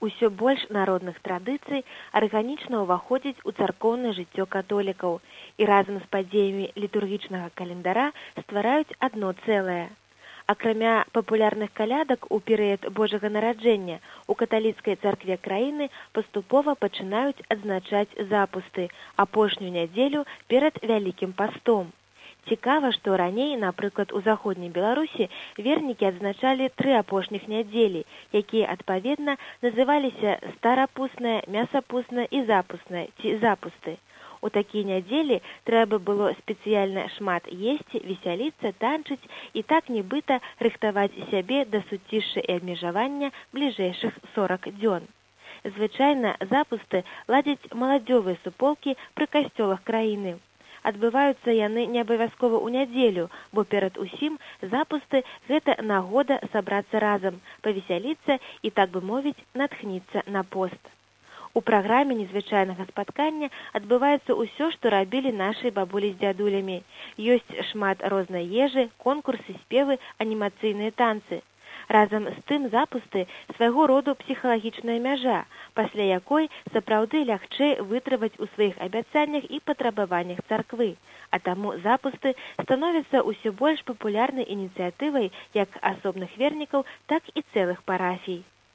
Усё больш народных традыцый арганічна ўваходзіць у царкоўнае жыццё католікаў і разам з падзеямі літургічнага календара ствараюць адно цэлае. Акрамя папулярных калядак у перыяд Божага нараджэння у каталіцкай царкве краіны паступова пачынаюць адзначаць запусты, апошнюю нядзелю перад Вялікім пастом. Цікава, што раней, напрыклад, у заходняй Беларусі вернікі адзначалі 3 апошніх нядзелі, якія, адпаведна, называліся старапусная, мясапусная і запусная ці запусты. У такія нядзелі трэба было спецыяльна шмат есці, весяліцца, танчыць і так нібыта рыхтаваць сябе да суцішша і абмежавання бліжэйшых 40 дзён. Звычайна запусты ладзяць маладзёвыя суполкі пры касцёлах краіны. Адбываюцца яны не абавязкова ў нядзелю, бо перад усім запусты – гэта нагода сабрацца разам, павесяліцца і, так бы мовіць, натхніцца на пост. У праграме незвычайнага спаткання адбываецца ўсё, што рабілі нашы бабулі з дзядулямі. Ёсць шмат рознай ежы, конкурсы, спевы, анімацыйныя танцы. Разам з тым запусты – свайго роду псіхалагічная мяжа, пасля якой сапраўды лягчэй вытрываць у сваіх абяцаннях і патрабаваннях царквы, а таму запусты становяцца ўсё больш папулярнай ініцыятывай як асобных вернікаў, так і цэлых парафій.